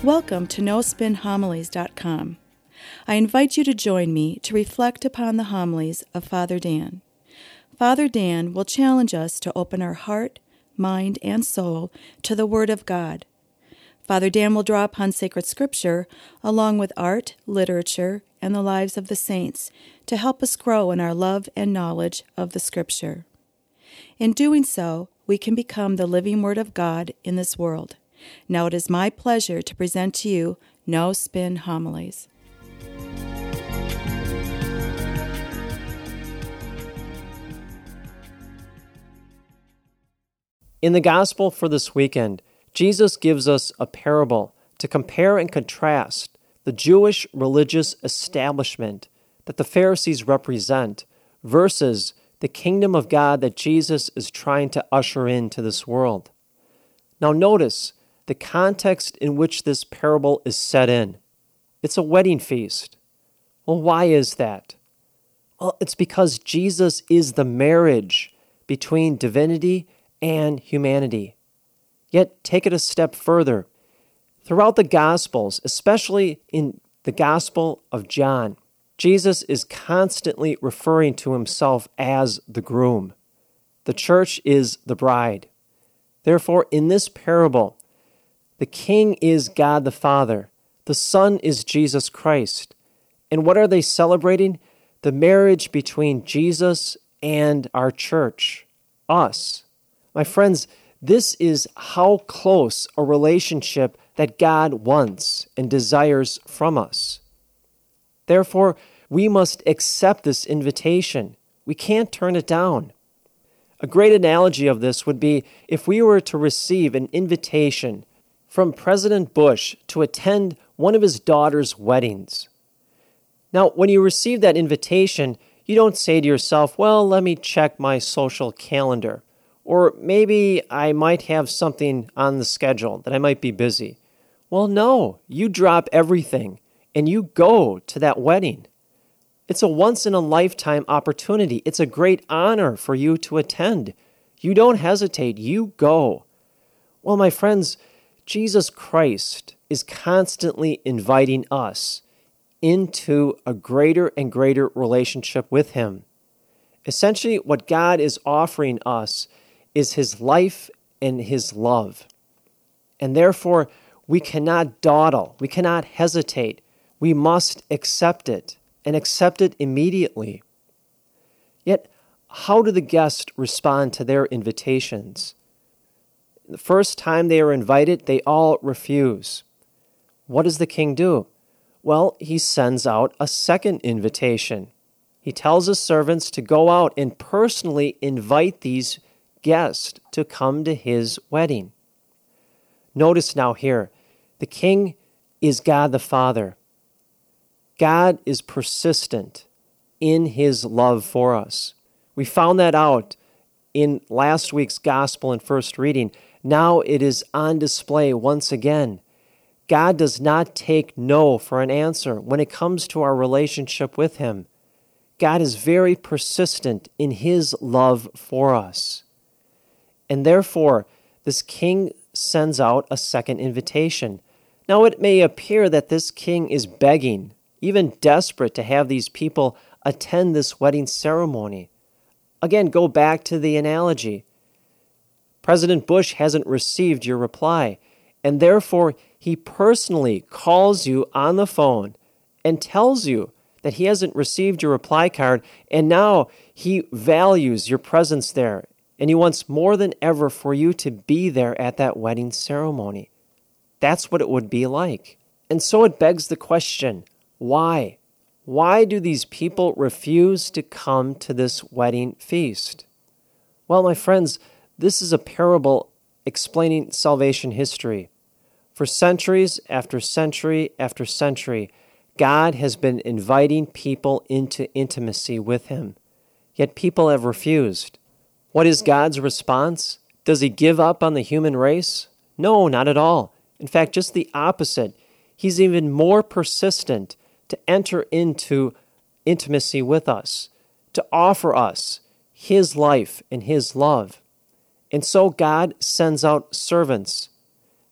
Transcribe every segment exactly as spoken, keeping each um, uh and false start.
Welcome to no spin homilies dot com. I invite you to join me to reflect upon the homilies of Father Dan. Father Dan will challenge us to open our heart, mind, and soul to the Word of God. Father Dan will draw upon sacred scripture along with art, literature, and the lives of the saints to help us grow in our love and knowledge of the scripture. In doing so, we can become the living Word of God in this world. Now it is my pleasure to present to you No Spin Homilies. In the Gospel for this weekend, Jesus gives us a parable to compare and contrast the Jewish religious establishment that the Pharisees represent versus the kingdom of God that Jesus is trying to usher into this world. Now notice the context in which this parable is set in. It's a wedding feast. Well, why is that? Well, it's because Jesus is the marriage between divinity and humanity. Yet, take it a step further. Throughout the Gospels, especially in the Gospel of John, Jesus is constantly referring to himself as the groom. The church is the bride. Therefore, in this parable, the King is God the Father. The Son is Jesus Christ. And what are they celebrating? The marriage between Jesus and our church, us. My friends, this is how close a relationship that God wants and desires from us. Therefore, we must accept this invitation. We can't turn it down. A great analogy of this would be if we were to receive an invitation from President Bush to attend one of his daughter's weddings. Now, when you receive that invitation, you don't say to yourself, well, let me check my social calendar. Or maybe I might have something on the schedule that I might be busy. Well, no, you drop everything and you go to that wedding. It's a once-in-a-lifetime opportunity. It's a great honor for you to attend. You don't hesitate. You go. Well, my friends, Jesus Christ is constantly inviting us into a greater and greater relationship with Him. Essentially, what God is offering us is His life and His love. And therefore, we cannot dawdle. We cannot hesitate. We must accept it, and accept it immediately. Yet, how do the guests respond to their invitations? The first time they are invited, they all refuse. What does the king do? Well, he sends out a second invitation. He tells his servants to go out and personally invite these guests to come to his wedding. Notice now here, the king is God the Father. God is persistent in his love for us. We found that out in last week's gospel and first reading. Now it is on display once again. God does not take no for an answer when it comes to our relationship with Him. God is very persistent in His love for us. And therefore, this king sends out a second invitation. Now it may appear that this king is begging, even desperate to have these people attend this wedding ceremony. Again, go back to the analogy. President Bush hasn't received your reply, and therefore he personally calls you on the phone and tells you that he hasn't received your reply card, and now he values your presence there, and he wants more than ever for you to be there at that wedding ceremony. That's what it would be like. And so it begs the question, why? Why do these people refuse to come to this wedding feast? Well, my friends, this is a parable explaining salvation history. For centuries after century after century, God has been inviting people into intimacy with Him. Yet people have refused. What is God's response? Does He give up on the human race? No, not at all. In fact, just the opposite. He's even more persistent to enter into intimacy with us, to offer us His life and His love. And so God sends out servants,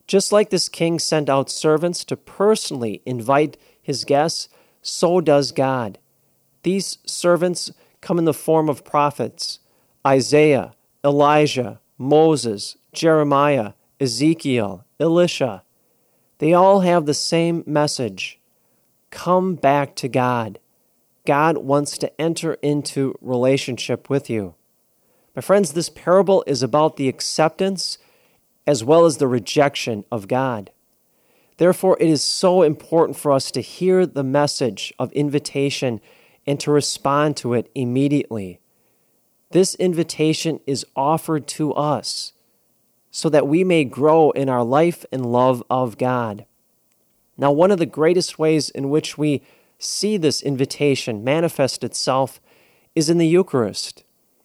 Just like this king sent out servants to personally invite his guests, so does God. These servants come in the form of prophets: Isaiah, Elijah, Moses, Jeremiah, Ezekiel, Elisha. They all have the same message: come back to God. God wants to enter into relationship with you. My friends, this parable is about the acceptance as well as the rejection of God. Therefore, it is so important for us to hear the message of invitation and to respond to it immediately. This invitation is offered to us so that we may grow in our life and love of God. Now, one of the greatest ways in which we see this invitation manifest itself is in the Eucharist.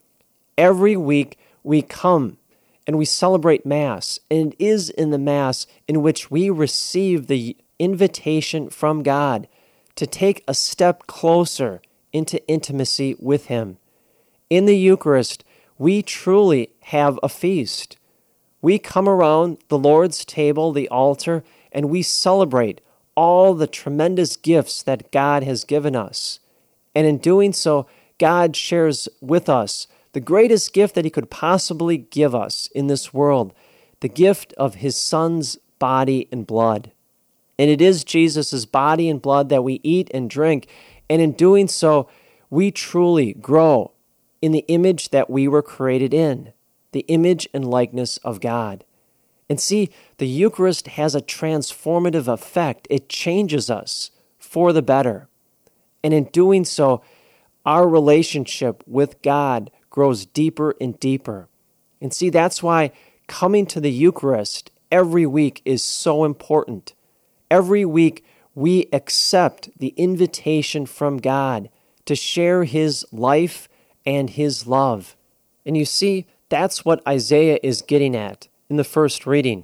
Every week we come and we celebrate Mass, and it is in the Mass in which we receive the invitation from God to take a step closer into intimacy with Him. In the Eucharist, we truly have a feast. We come around the Lord's table, the altar, and we celebrate all the tremendous gifts that God has given us. And in doing so, God shares with us the greatest gift that He could possibly give us in this world, the gift of His Son's body and blood. And it is Jesus' body and blood that we eat and drink, and in doing so, we truly grow in the image that we were created in, the image and likeness of God. And see, the Eucharist has a transformative effect. It changes us for the better. And in doing so, our relationship with God grows deeper and deeper. And see, that's why coming to the Eucharist every week is so important. Every week, we accept the invitation from God to share His life and His love. And you see, that's what Isaiah is getting at in the first reading.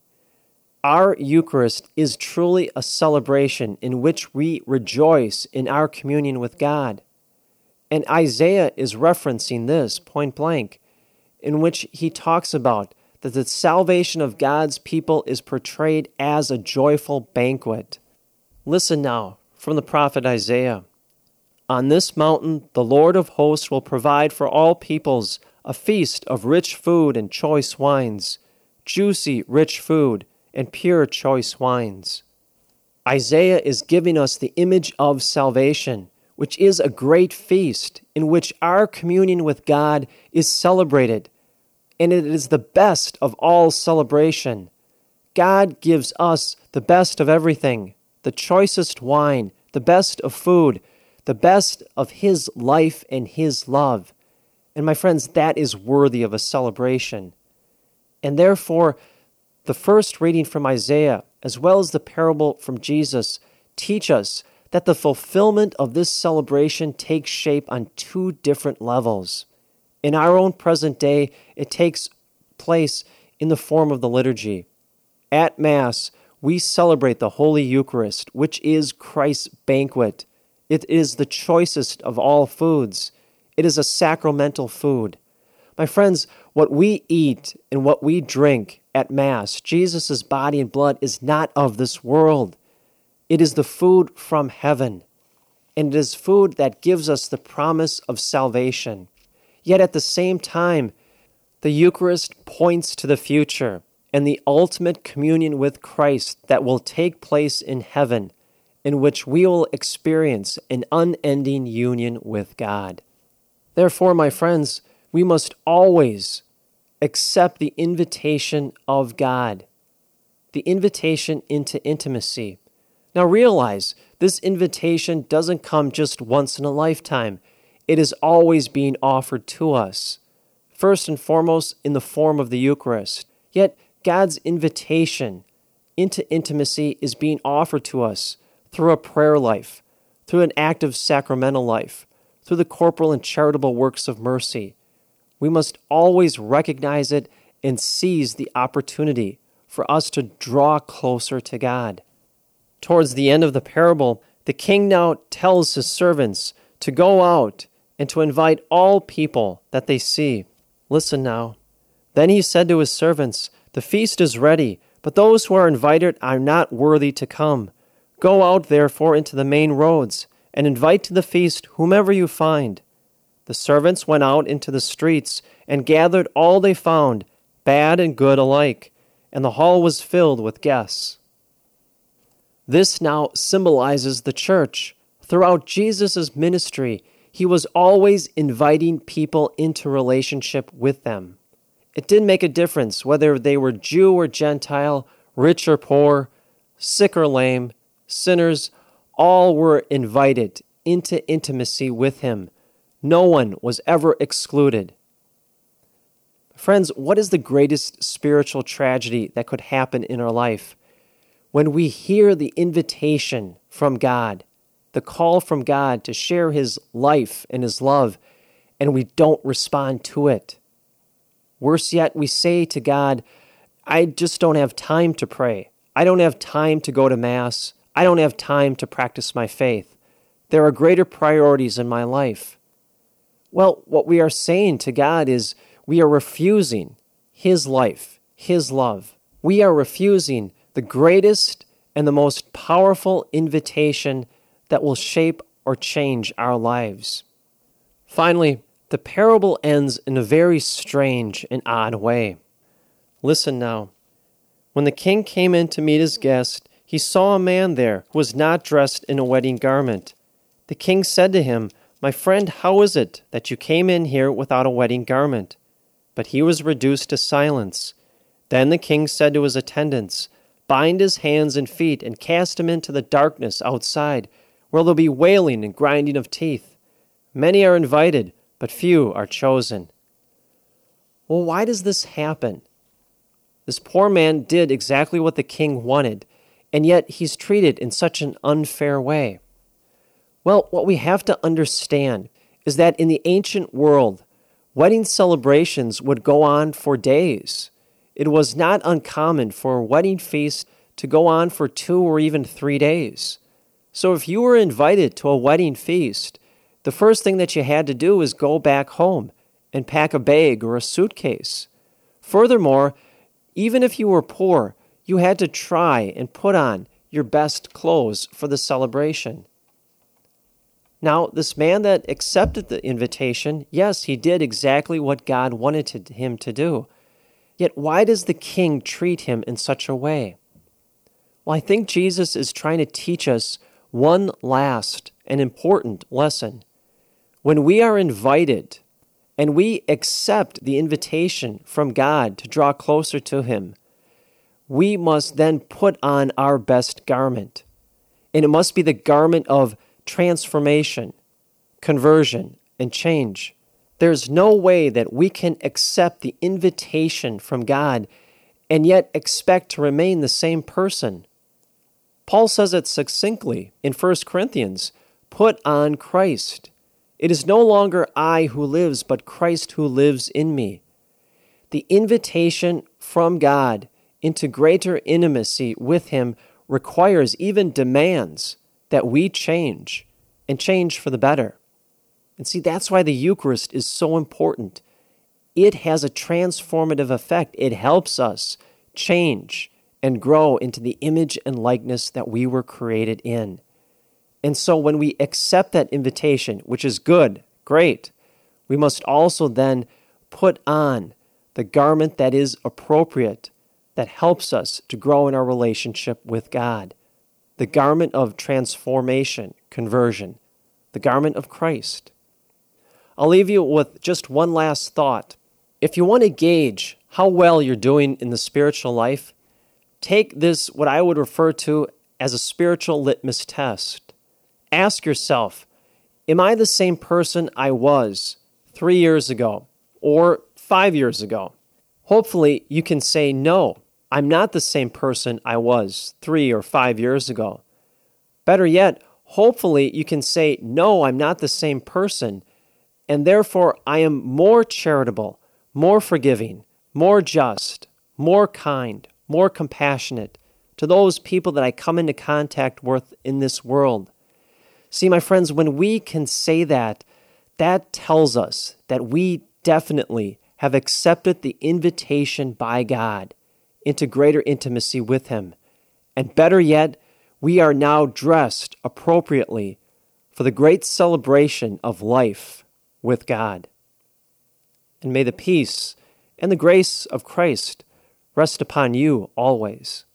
Our Eucharist is truly a celebration in which we rejoice in our communion with God. And Isaiah is referencing this point blank, in which he talks about that the salvation of God's people is portrayed as a joyful banquet. Listen now from the prophet Isaiah. On this mountain the Lord of hosts will provide for all peoples a feast of rich food and choice wines, juicy, rich food, and pure choice wines. Isaiah is giving us the image of salvation, which is a great feast in which our communion with God is celebrated, and it is the best of all celebration. God gives us the best of everything, the choicest wine, the best of food, the best of His life and His love. And my friends, that is worthy of a celebration. And therefore, the first reading from Isaiah, as well as the parable from Jesus, teach us that the fulfillment of this celebration takes shape on two different levels. In our own present day, it takes place in the form of the liturgy. At Mass, we celebrate the Holy Eucharist, which is Christ's banquet. It is the choicest of all foods. It is a sacramental food. My friends, what we eat and what we drink at Mass, Jesus' body and blood, is not of this world. It is the food from heaven, and it is food that gives us the promise of salvation. Yet at the same time, the Eucharist points to the future and the ultimate communion with Christ that will take place in heaven, in which we will experience an unending union with God. Therefore, my friends, we must always accept the invitation of God, the invitation into intimacy. Now realize, this invitation doesn't come just once in a lifetime. It is always being offered to us, first and foremost in the form of the Eucharist. Yet God's invitation into intimacy is being offered to us through a prayer life, through an active sacramental life, through the corporal and charitable works of mercy. We must always recognize it and seize the opportunity for us to draw closer to God. Towards the end of the parable, the king now tells his servants to go out and to invite all people that they see. Listen now. Then he said to his servants, "The feast is ready, But those who are invited are not worthy to come. Go out, therefore, into the main roads, and invite to the feast whomever you find." The servants went out into the streets and gathered all they found, bad and good alike, and the hall was filled with guests. This now symbolizes the church. Throughout Jesus' ministry, he was always inviting people into relationship with them. It didn't make a difference whether they were Jew or Gentile, rich or poor, sick or lame, sinners, all were invited into intimacy with him. No one was ever excluded. Friends, what is the greatest spiritual tragedy that could happen in our life? When we hear the invitation from God, the call from God to share his life and his love, and we don't respond to it. Worse yet, we say to God, "I just don't have time to pray. I don't have time to go to Mass. I don't have time to practice my faith. There are greater priorities in my life." Well, what we are saying to God is we are refusing his life, his love. We are refusing the greatest and the most powerful invitation that will shape or change our lives. Finally, the parable ends in a very strange and odd way. Listen now. When the king came in to meet his guest, he saw a man there who was not dressed in a wedding garment. The king said to him, "My friend, how is it that you came in here without a wedding garment?" But he was reduced to silence. Then the king said to his attendants, "Bind his hands and feet and cast him into the darkness outside, where there'll be wailing and grinding of teeth. Many are invited, but few are chosen." Well, why does this happen? This poor man did exactly what the king wanted, and yet he's treated in such an unfair way. Well, what we have to understand is that in the ancient world, wedding celebrations would go on for days. It was not uncommon for a wedding feast to go on for two or even three days. So if you were invited to a wedding feast, the first thing that you had to do was go back home and pack a bag or a suitcase. Furthermore, even if you were poor, you had to try and put on your best clothes for the celebration. Now, this man that accepted the invitation, yes, he did exactly what God wanted him to do. Yet why does the king treat him in such a way? Well, I think Jesus is trying to teach us one last and important lesson. When we are invited and we accept the invitation from God to draw closer to him, we must then put on our best garment. And it must be the garment of transformation, conversion, and change. There's no way that we can accept the invitation from God and yet expect to remain the same person. Paul says it succinctly in First Corinthians, "Put on Christ. It is no longer I who lives, but Christ who lives in me." The invitation from God into greater intimacy with him requires, even demands, that we change, and change for the better. And see, that's why the Eucharist is so important. It has a transformative effect. It helps us change and grow into the image and likeness that we were created in. And so when we accept that invitation, which is good, great, we must also then put on the garment that is appropriate, that helps us to grow in our relationship with God. The garment of transformation, conversion, the garment of Christ. I'll leave you with just one last thought. If you want to gauge how well you're doing in the spiritual life, take this, what I would refer to as a spiritual litmus test. Ask yourself, am I the same person I was three years ago or five years ago? Hopefully you can say, no, I'm not the same person I was three or five years ago. Better yet, hopefully you can say, no, I'm not the same person, and therefore I am more charitable, more forgiving, more just, more kind, more compassionate to those people that I come into contact with in this world. See, my friends, when we can say that, that tells us that we definitely have accepted the invitation by God into greater intimacy with Him. And better yet, we are now dressed appropriately for the great celebration of life with God. And may the peace and the grace of Christ rest upon you always.